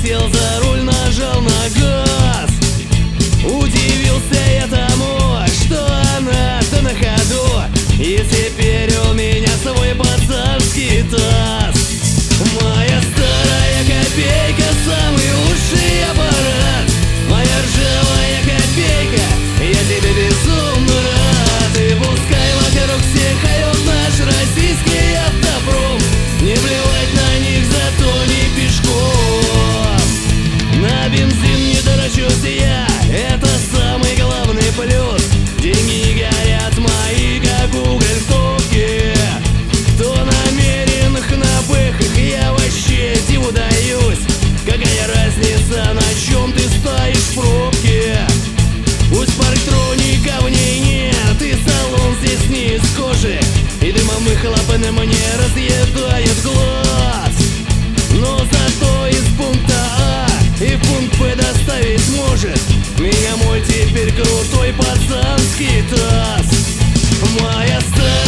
сел за руль, нажал на газ. Удивился я тому, что она-то на ходу, и теперь у меня свой пацанский таз. Моя старая копейка, самый лучший аппарат. Моя ржавая копейка, я тебе безумно рад. И пускай вокруг всех орёт наш российский автопром, не плевать на них, зато не пешком. На бензин не трачусь я, это самый главный плюс. Деньги не горят мои, как уголь в топке. Кто намеренных на пыхах, я вообще диву даюсь. Какая разница, на чем ты стоишь в пробке? Пусть парктроников в ней нет, и салон здесь не из кожи, и дымом и хлопаном мне разъедает глаз. Но зато из пункта А и в пункт Б доставить может меня мой теперь крутой пацанский таз. Моя старая